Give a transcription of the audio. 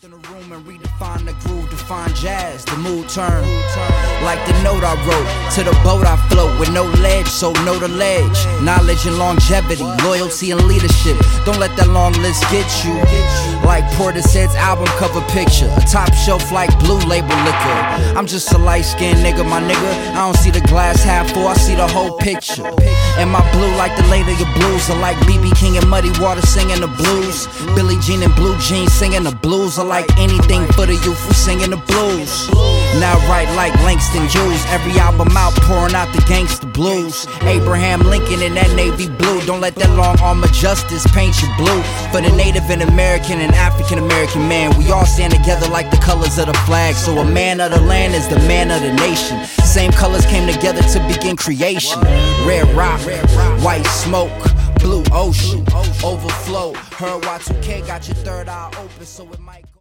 in the room and redefine the groove, define jazz, the mood turn. Like the note I wrote, to the boat I float with no ledge, so know the ledge. Knowledge and longevity, loyalty and leadership. Don't let that long list get you. Like Portishead's album cover picture, a top shelf like Blue Label liquor. I'm just a light-skinned nigga, my nigga. I don't see the glass half full, I see the whole picture. And my blue like the late of your blues, are like B.B. King and Muddy Water singing the blues. Billie Jean and Blue Jeans singing the blues, are like anything for the youth who singing the blues. Now write like Langston Hughes, every album out pouring out the gangsta blues. Abraham Lincoln in that navy blue, don't let that long arm of justice paint you blue. For the Native and American and African American man, we all stand together like the colors of the flag. So a man of the land is the man of the nation. Same colors came together to begin creation. Red rock, white smoke, blue ocean, overflow. Her Y2K got your third eye open, so it might go.